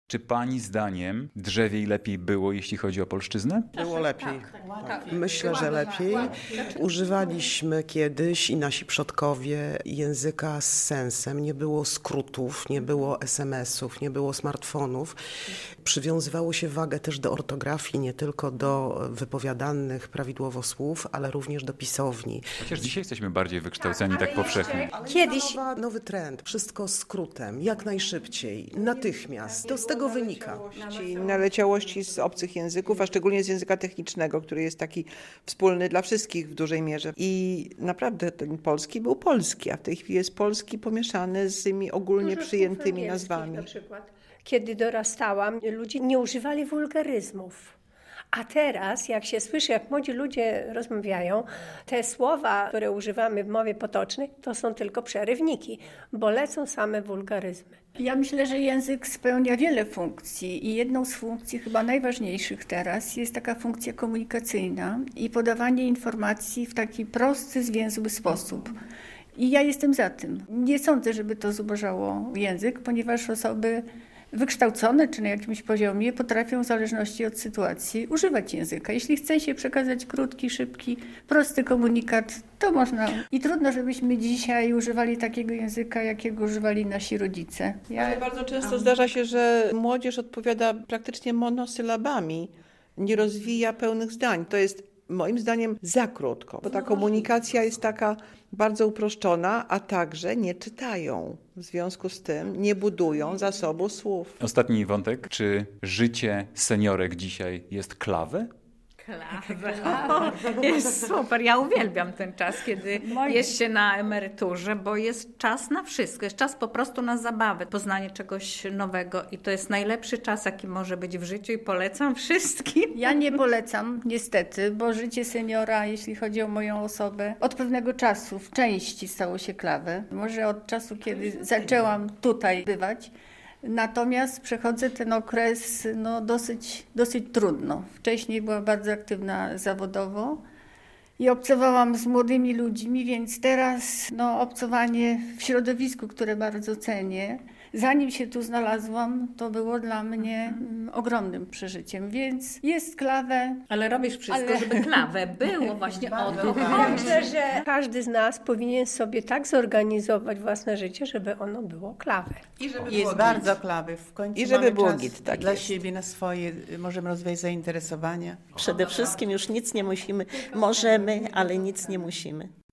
Czy pani zdaniem drzewiej lepiej było, jeśli chodzi o polszczyznę? Było lepiej. Tak. Myślę, że lepiej. Używaliśmy kiedyś i nasi przodkowie języka z sensem. Nie było skrótów, nie było SMS-ów, nie było smartfonów. Przywiązywało się wagę też do ortografii, nie tylko do wypowiadanych prawidłowo słów, ale również do pisowni. Chociaż dzisiaj jesteśmy bardziej wykształceni tak powszechnie. Kiedyś Nowy trend, wszystko skrótem, jak najszybciej, natychmiast. To z tego wynika. Naleciałości z obcych języków, a szczególnie z języka technicznego, który jest taki wspólny dla wszystkich w dużej mierze. I naprawdę ten polski był polski, a w tej chwili jest polski pomieszany z tymi ogólnie przyjętymi nazwami. Na przykład. Kiedy dorastałam, ludzie nie używali wulgaryzmów. A teraz, jak się słyszy, jak młodzi ludzie rozmawiają, te słowa, które używamy w mowie potocznej, to są tylko przerywniki, bo lecą same wulgaryzmy. Ja myślę, że język spełnia wiele funkcji i jedną z funkcji chyba najważniejszych teraz jest taka funkcja komunikacyjna i podawanie informacji w taki prosty, zwięzły sposób. I ja jestem za tym. Nie sądzę, żeby to zubożało język, ponieważ osoby wykształcone czy na jakimś poziomie potrafią w zależności od sytuacji używać języka. Jeśli chce się przekazać krótki, szybki, prosty komunikat, to można. I trudno, żebyśmy dzisiaj używali takiego języka, jakiego używali nasi rodzice. Ale bardzo często zdarza się, że młodzież odpowiada praktycznie monosylabami, nie rozwija pełnych zdań. To jest moim zdaniem za krótko, bo ta komunikacja jest taka bardzo uproszczona, a także nie czytają. W związku z tym nie budują zasobu słów. Ostatni wątek. Czy życie seniorek dzisiaj jest klawe? Klawę. Jest super. Ja uwielbiam ten czas, kiedy jest się na emeryturze, bo jest czas na wszystko. Jest czas po prostu na zabawę, poznanie czegoś nowego i to jest najlepszy czas, jaki może być w życiu i polecam wszystkim. Ja nie polecam, niestety, bo życie seniora, jeśli chodzi o moją osobę, od pewnego czasu w części stało się klawe. Może od czasu, kiedy zaczęłam tutaj bywać. Natomiast przechodzę ten okres dosyć trudno. Wcześniej byłam bardzo aktywna zawodowo i obcowałam z młodymi ludźmi, więc teraz obcowanie w środowisku, które bardzo cenię. Zanim się tu znalazłam, to było dla mnie ogromnym przeżyciem, więc jest klawę. Ale robisz wszystko, żeby klawę było właśnie o to. Myślę, że każdy z nas powinien sobie tak zorganizować własne życie, żeby ono było klawe. Jest bardzo klawy. W końcu I żeby mamy było czas git, tak dla jest. siebie, na swoje, możemy rozwijać zainteresowania. Przede wszystkim już nic nie musimy. Możemy, ale nic nie musimy.